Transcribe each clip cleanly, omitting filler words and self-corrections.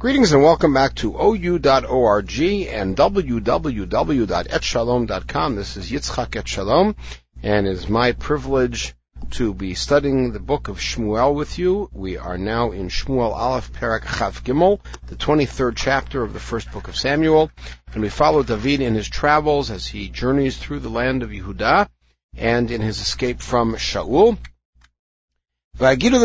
Greetings and welcome back to OU.org and www.etshalom.com. This is Yitzchak Etshalom, and it is my privilege to be studying the book of Shmuel with you. We are now in Shmuel Aleph Perek Chav Gimel, the 23rd chapter of the first book of Samuel, and we follow David in his travels as he journeys through the land of Yehudah and in his escape from Shaul. He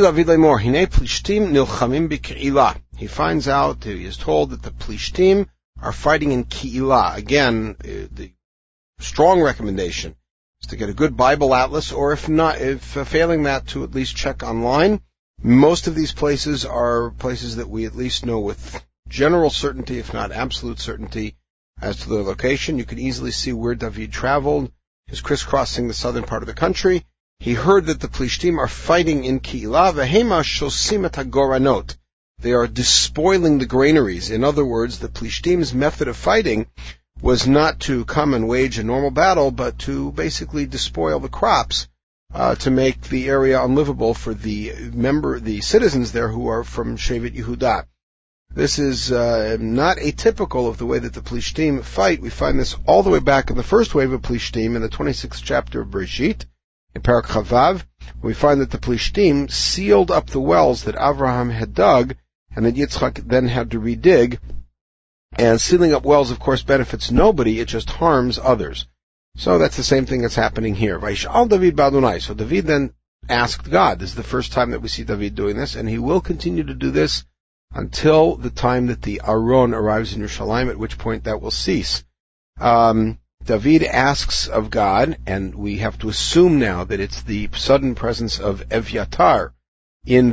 finds out, he is told that the Plishtim are fighting in Keilah. Again, the strong recommendation is to get a good Bible atlas, or if failing that, to at least check online. Most of these places are places that we at least know with general certainty, if not absolute certainty, as to their location. You can easily see where David traveled. He's crisscrossing the southern part of the country. He heard that the Plishtim are fighting in Keilah. Vehema shosim et hagoranot. They are despoiling the granaries. In other words, the Plishtim's method of fighting was not to come and wage a normal battle, but to basically despoil the crops, to make the area unlivable for the citizens there who are from Shevet Yehudah. This is not atypical of the way that the Plishtim fight. We find this all the way back in the first wave of Plishtim in the 26th chapter of Bereshit. In Perek Chavav, we find that the Plishtim sealed up the wells that Avraham had dug and that Yitzchak then had to redig. And sealing up wells, of course, benefits nobody, it just harms others. So that's the same thing that's happening here. Vayish'al David b'Adonai. So David then asked God. This is the first time that we see David doing this, and he will continue to do this until the time that the Aron arrives in Yerushalayim, at which point that will cease. David asks of God, and we have to assume now that it's the sudden presence of Evyatar in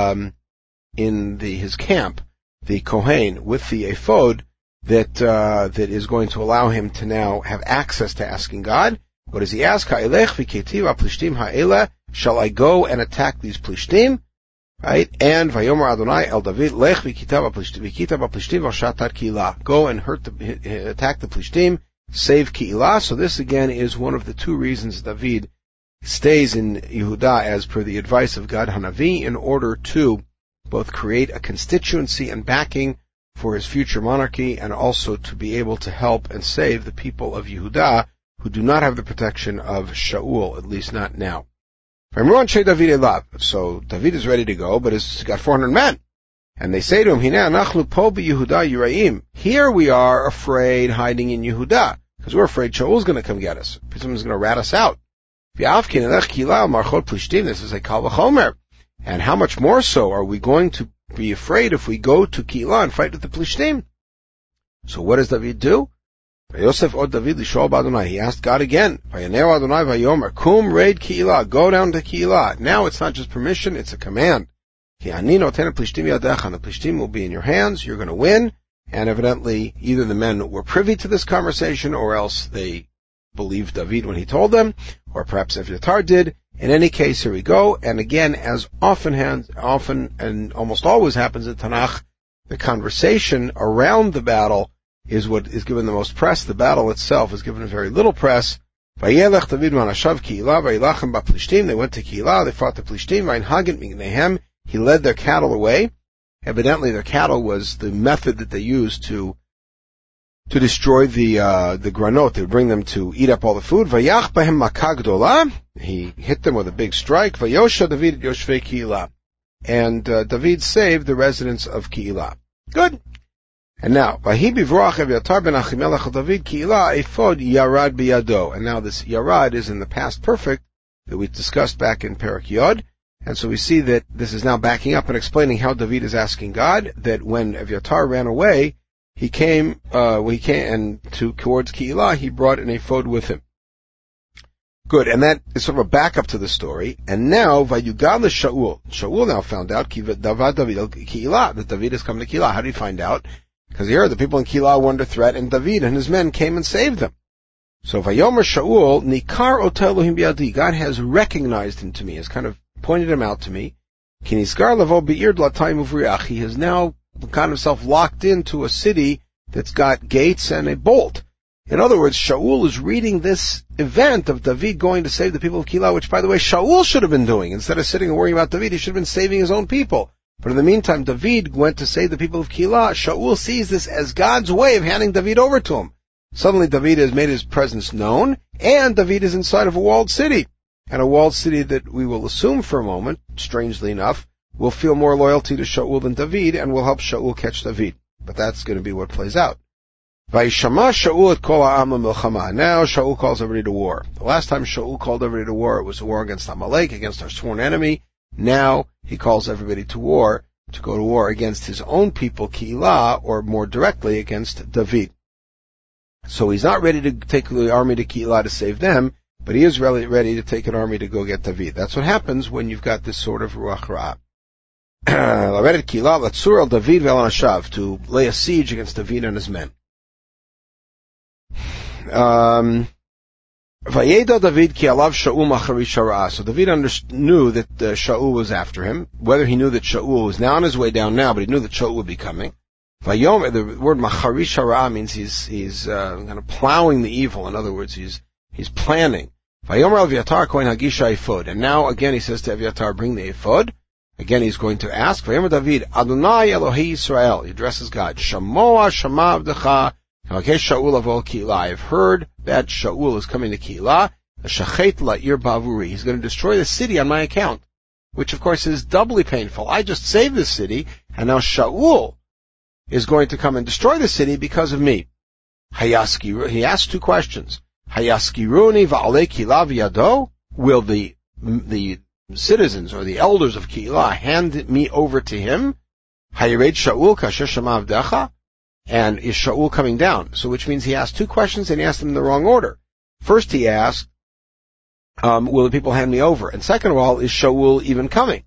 his camp, the Kohen, with the ephod, that is going to allow him to now have access to asking God. What does he ask? Ha'elech v'ketiv ha'plishtim ha'ela. Shall I go and attack these Plishtim? Right? And Vayomer Adonai el David, lech v'kitav ha'plishtim v'shatat Keilah. Go and attack the Plishtim, save Keilah. So this again is one of the two reasons David stays in Yehudah as per the advice of Gad Hanavi, in order to both create a constituency and backing for his future monarchy, and also to be able to help and save the people of Yehudah who do not have the protection of Shaul, at least not now. So David is ready to go, but he's got 400 men. And they say to him, here we are afraid, hiding in Yehudah, because we're afraid Shaul's going to come get us. Someone's going to rat us out. This is a kal v'chomer. And how much more so are we going to be afraid if we go to Keilah and fight with the Plishtim? So what does David do? He asked God again. Kum raid Keilah. Go down to Keilah. Now it's not just permission, it's a command. The Plishtim will be in your hands, you're going to win. And evidently, either the men were privy to this conversation, or else they believed David when he told them, or perhaps Evyatar did. In any case, here we go. And again, as often and almost always happens in Tanakh, the conversation around the battle is what is given the most press. The battle itself is given very little press. They went to Keilah, they fought the Plishtim, he led their cattle away. Evidently, their cattle was the method that they used to destroy the granot. They would bring them to eat up all the food. Vayach bahem makah gdola. He hit them with a big strike. Vayosha David yoshvei Keilah. And David saved the residents of Keilah. Good. And now, Vahi bivroach Evyatar ben Achimelech David Keilah ephod yarad biyado. And now this yarad is in the past perfect that we discussed back in Perek Yod. And so we see that this is now backing up and explaining how David is asking God that when Evyatar ran away, he came towards Keilah, he brought an ephod with him. Good, and that is sort of a backup to the story. And now, Vayugad Shaul. Shaul now found out that David has come to Keilah. How did he find out? Because he heard the people in Keilah were under threat, and David and his men came and saved them. So Vayomer Shaul, Nikar Ota Elohim Biyadi. God has recognized him to me, has kind of pointed him out to me. He has now got himself locked into a city that's got gates and a bolt. In other words, Shaul is reading this event of David going to save the people of Keilah, which, by the way, Shaul should have been doing. Instead of sitting and worrying about David, he should have been saving his own people. But in the meantime, David went to save the people of Keilah. Shaul sees this as God's way of handing David over to him. Suddenly David has made his presence known, and David is inside of a walled city. And a walled city that we will assume for a moment, strangely enough, will feel more loyalty to Shaul than David, and will help Shaul catch David. But that's going to be what plays out. Vayishama Shaul et kol ha'am l'milchama. Now Shaul calls everybody to war. The last time Shaul called everybody to war, it was a war against Amalek, against our sworn enemy. Now he calls everybody to war, to go to war against his own people, Keilah, or more directly, against David. So he's not ready to take the army to Keilah to save them, but he is really ready to take an army to go get David. That's what happens when you've got this sort of ruach ra'ah. To lay a siege against David and his men. Vayeda David ki alav Shaul macharish hara'ah. So David knew that Shaul was after him. Whether he knew that Shaul was now on his way down now, but he knew that Shaul would be coming. Vayom, the word macharish hara'ah means he's kind of plowing the evil. In other words, he's planning. Vayomer Aviatar kohen hagisha ephod. And now again he says to Aviatar, bring the ephod. Again he's going to ask. Vayomer David, Adonai Elohei Yisrael. He addresses God. Shamoa shama avdecha. I've heard that Shaul is coming to Keilah. He's going to destroy the city on my account, which of course is doubly painful. I just saved the city, and now Shaul is going to come and destroy the city because of me. He asks two questions. Hayaskiruni va'alei Keilah v'yado? Will the citizens or the elders of Keilah hand me over to him? Hayired Shaul kasher shama avdecha? And is Shaul coming down? So which means he asked two questions and he asked them in the wrong order. First he asked, will the people hand me over? And second of all, is Shaul even coming?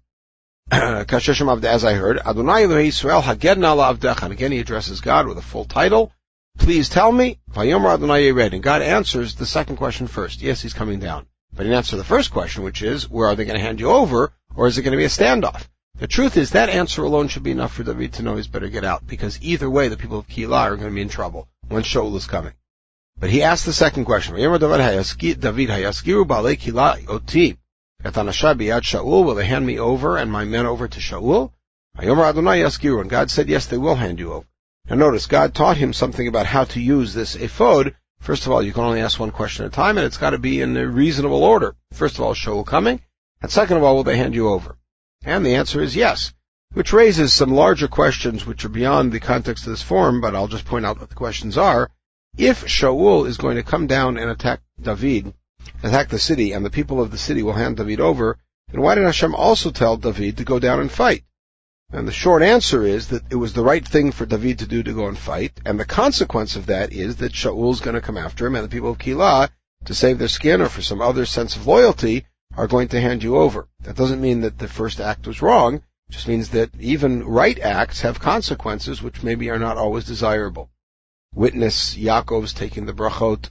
As I heard, Adonai Elohei Yisrael haged na la'avdecha. And again he addresses God with a full title. Please tell me. Vayomer Adonai Yered. And God answers the second question first. Yes, he's coming down. But he didn't answer the first question, which is, where are they going to hand you over? Or is it going to be a standoff? The truth is that answer alone should be enough for David to know he's better get out, because either way the people of Keilah are going to be in trouble when Shaul is coming. But he asked the second question. David hayaskiru ba'alei Keilah oti et anashai biyad Shaul. Will they hand me over and my men over to Shaul? Vayomer Adonai yaskiru. And God said, yes, they will hand you over. Now notice, God taught him something about how to use this ephod. First of all, you can only ask one question at a time, and it's got to be in a reasonable order. First of all, is Shaul coming? And second of all, will they hand you over? And the answer is yes, which raises some larger questions which are beyond the context of this forum, but I'll just point out what the questions are. If Shaul is going to come down and attack David, attack the city, and the people of the city will hand David over, then why did Hashem also tell David to go down and fight? And the short answer is that it was the right thing for David to do, to go and fight, and the consequence of that is that Shaul's going to come after him, and the people of Keilah, to save their skin or for some other sense of loyalty, are going to hand you over. That doesn't mean that the first act was wrong. It just means that even right acts have consequences which maybe are not always desirable. Witness Yaakov's taking the brachot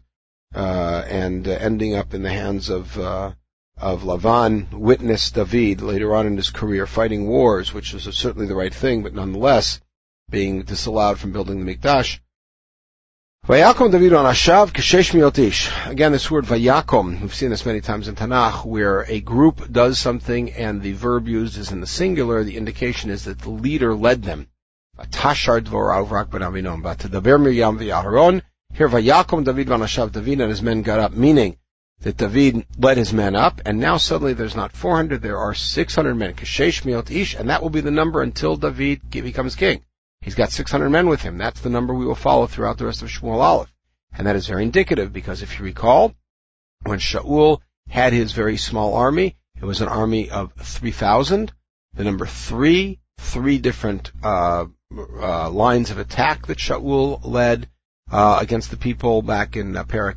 and ending up in the hands of Lavan. Witness David later on in his career fighting wars, which is certainly the right thing, but nonetheless being disallowed from building the Mikdash. Vayakom David on Ashav Keshesh Miotish. Again, this word Vayakom, we've seen this many times in Tanakh, where a group does something and the verb used is in the singular. The indication is that the leader led them. Vatashar Dvorav Rak Ben Avinom. Vatadaber Miriam v'Aharon. Here Vayakom David van Ashav. David and his men got up, meaning that David led his men up, and now suddenly there's not 400, there are 600 men. Keshesh Miotish, and that will be the number until David becomes king. He's got 600 men with him. That's the number we will follow throughout the rest of Shmuel Aleph. And that is very indicative, because if you recall, when Shaul had his very small army, it was an army of 3,000. The number three different lines of attack that Shaul led against the people back in Perek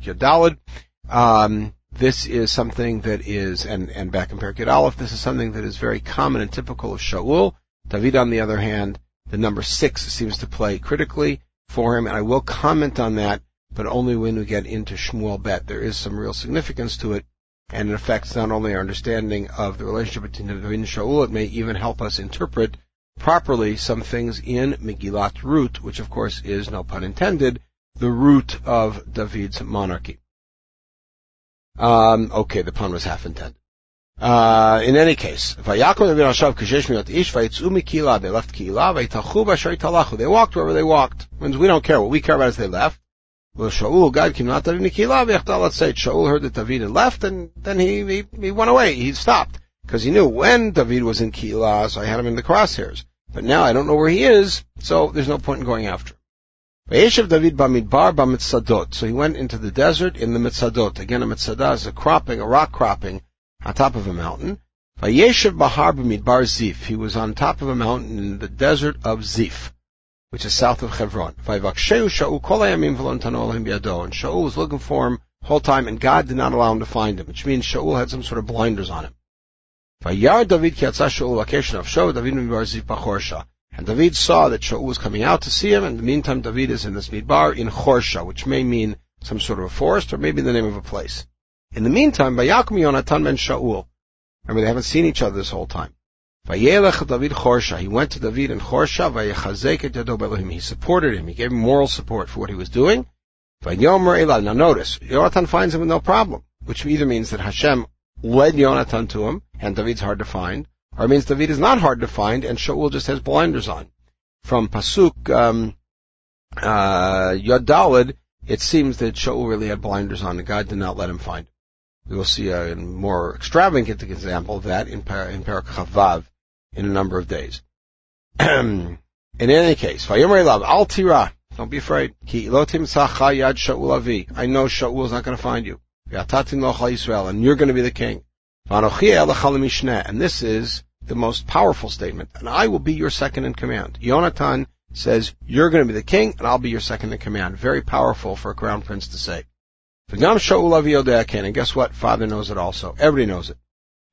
Yodalad. This is something that is, and back in Perek Yud Aleph, this is something that is very common and typical of Shaul. David, on the other hand, the number 6 seems to play critically for him, and I will comment on that, but only when we get into Shmuel Bet. There is some real significance to it, and it affects not only our understanding of the relationship between David and Shaul, it may even help us interpret properly some things in Megillat Ruth, which of course is, no pun intended, the root of David's monarchy. Okay, the pun was half intended. In any case, they left Keilah, they walked wherever they walked. Means we don't care. What we care about is they left. Let's say Shaul heard that David had left, and then he went away. He stopped. Because he knew when David was in Keilah, so I had him in the crosshairs. But now I don't know where he is, so there's no point in going after him. Vayeshev David b'midbar b'mitzadot. So he went into the desert in the mitzadot. Again, a mitzadah is a rock cropping, on top of a mountain. Vayeshev bahar b'midbar Zif. He was on top of a mountain in the desert of Zif, which is south of Hebron. Vayvakshehu Shaul kol hayamim v'lo nitanu Elohim biyado. And Shaul was looking for him the whole time, and God did not allow him to find him, which means Shaul had some sort of blinders on him. Vayar David ki yatzah Shaul vakesh nafsho David b'midbar Zif b'chorsha. And David saw that Shaul was coming out to see him, and in the meantime David is in this midbar in Chorsha, which may mean some sort of a forest, or maybe the name of a place. In the meantime, Vayakum Yonatan ben Shaul. Remember, they haven't seen each other this whole time. Vayelech David Chorsha. He went to David in Chorsha. Vayechazek et yado be'Elohim. He supported him. He gave him moral support for what he was doing. Vayomer Elad. Now notice, Yonatan finds him with no problem, which either means that Hashem led Yonatan to him, and David's hard to find, or it means David is not hard to find, and Shaul just has blinders on. From Pasuk Yod Daled, it seems that Shaul really had blinders on, and God did not let him find him. We will see a more extravagant example of that in Parak Chavav in a number of days. In any case, Vayomer Elav, Al Tira, don't be afraid. Ki lo timtzah yad Shaul avi. I know Shaul is not going to find you. V'atatim lo chal Yisrael, and you're going to be the king. V'anochi elachal mishneh, and this is the most powerful statement, and I will be your second in command. Yonatan says, you're going to be the king, and I'll be your second in command. Very powerful for a crown prince to say. V'gam Shaul avi yodea ken, and guess what? Father knows it also. Everybody knows it.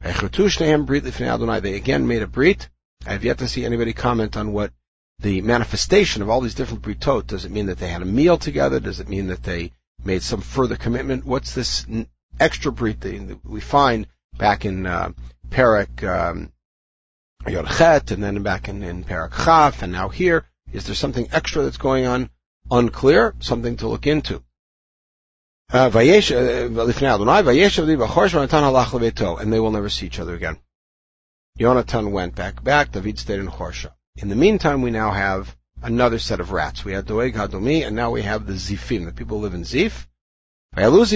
They again made a brit. I have yet to see anybody comment on what the manifestation of all these different britot. Does it mean that they had a meal together? Does it mean that they made some further commitment? What's this extra brit that we find back in Parak Yod Chet, and then back in Parak Chaf, and now here? Is there something extra that's going on? Unclear. Something to look into. And they will never see each other again. Yonatan went back, David stayed in Chorsha. In the meantime, we now have another set of rats. We had Doeg Hadomi, and now we have the Zifim, the people who live in Zif. So the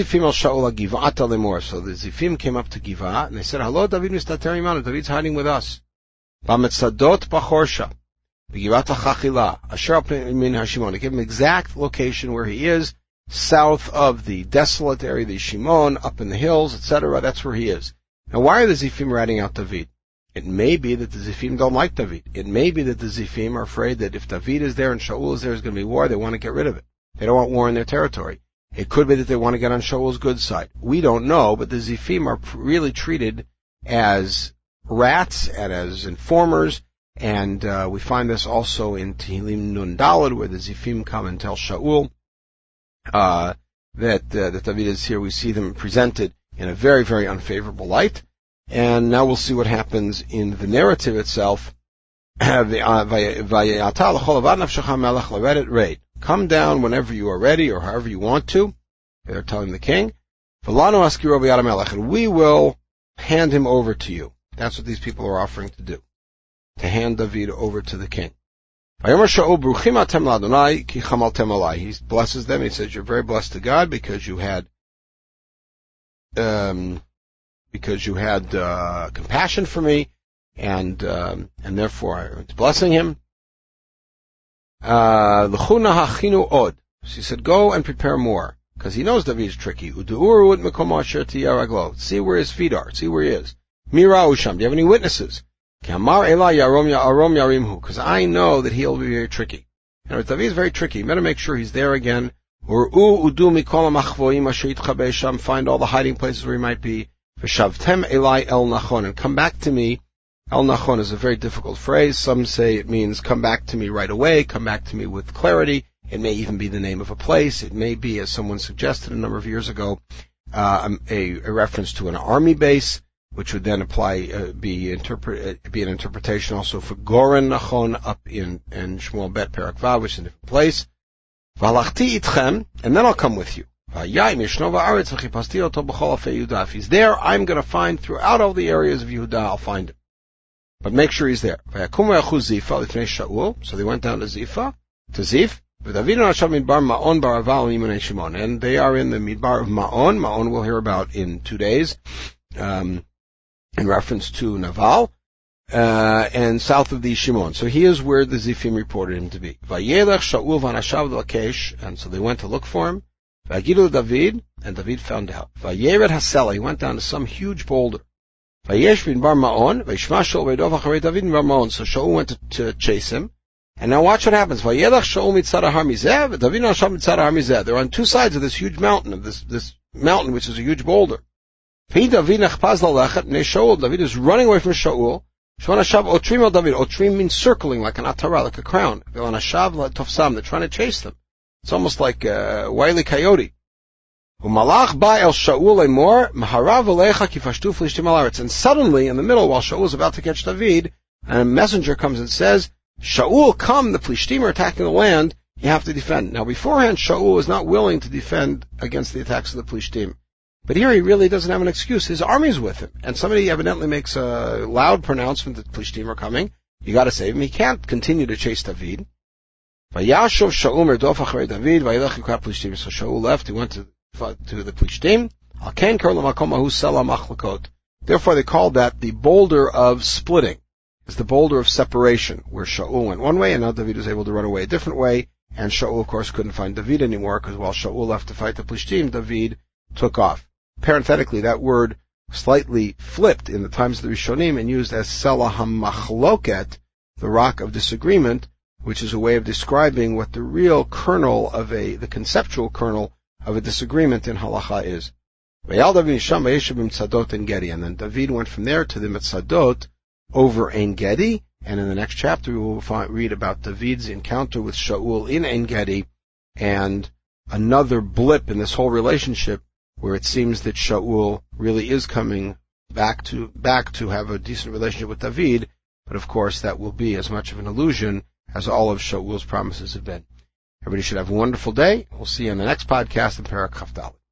Zifim came up to Giv'ah, and they said, hello, David mistater imanu, David's hiding with us. B'metzadot b'chorsha, b'givat ha'chachila, asher pnei min ha'shimon. They give him exact location where he is, south of the desolate area, the Shimon, up in the hills, etc. That's where he is. Now, why are the Zifim ratting out David? It may be that the Zifim don't like David. It may be that the Zifim are afraid that if David is there and Shaul is there, there's going to be war. They want to get rid of it. They don't want war in their territory. It could be that they want to get on Shaul's good side. We don't know, but the Zifim are really treated as rats and as informers, and we find this also in Tehillim Nun Daled, where the Zifim come and tell Shaul that David is here. We see them presented in a very, very unfavorable light. And now we'll see what happens in the narrative itself. Come down whenever you are ready, or however you want to. They're telling the king. And we will hand him over to you. That's what these people are offering to do. To hand David over to the king. He blesses them. He says, you're very blessed to God because you had compassion for me, and therefore I'm blessing him. She said, go and prepare more, because he knows David is tricky. See where his feet are. See where he is. Mira Usham. Do you have any witnesses? Because I know that he'll be very tricky. David is very tricky. You better make sure he's there again. Find all the hiding places where he might be. And come back to me. El Nachon is a very difficult phrase. Some say it means come back to me right away, come back to me with clarity. It may even be the name of a place. It may be, as someone suggested a number of years ago, a reference to an army base, which would then be an interpretation also for Goren Nachon up in Shmuel Bet Perak Vav, which is a different place. Valachti itchem, and then I'll come with you. If he's there, I'm going to find throughout all the areas of Yehuda, I'll find him. But make sure he's there. So they went down to Ziph, and they are in the Midbar of Ma'on. Ma'on we'll hear about in 2 days, in reference to Naval, and south of the Shimon. So he is where the Zifim reported him to be. And so they went to look for him. David, and David found out. He went down to some huge boulder. So Shaul went to chase him. And now watch what happens. They're on two sides of this huge mountain, this mountain which is a huge boulder. David is running away from Shaul. Otrim means circling, like an atara, like a crown. They're trying to chase them. It's almost like a wily coyote. And suddenly, in the middle, while Shaul is about to catch David, a messenger comes and says, Shaul, come, the Plishtim are attacking the land, you have to defend. Now beforehand, Shaul was not willing to defend against the attacks of the Plishtim. But here he really doesn't have an excuse. His army's with him. And somebody evidently makes a loud pronouncement that the Plishtim are coming. You gotta save him. He can't continue to chase David. So Shaul left, he went to the Plishtim. Therefore they called that the boulder of splitting. It's the boulder of separation, where Shaul went one way and now David was able to run away a different way, and Shaul of course couldn't find David anymore, because while Shaul left to fight the Plishtim, David took off. Parenthetically, that word slightly flipped in the times of the Rishonim and used as Selah HaMachloket, the rock of disagreement, which is a way of describing what the real kernel of the conceptual kernel of a disagreement in halacha is. And then David went from there to the Mitzadot over Ein Gedi, and in the next chapter we will read about David's encounter with Shaul in Ein Gedi, and another blip in this whole relationship where it seems that Shaul really is coming back to have a decent relationship with David, but of course that will be as much of an illusion as all of Shaul's promises have been. Everybody should have a wonderful day. We'll see you on the next podcast in Perek Chaf Daled.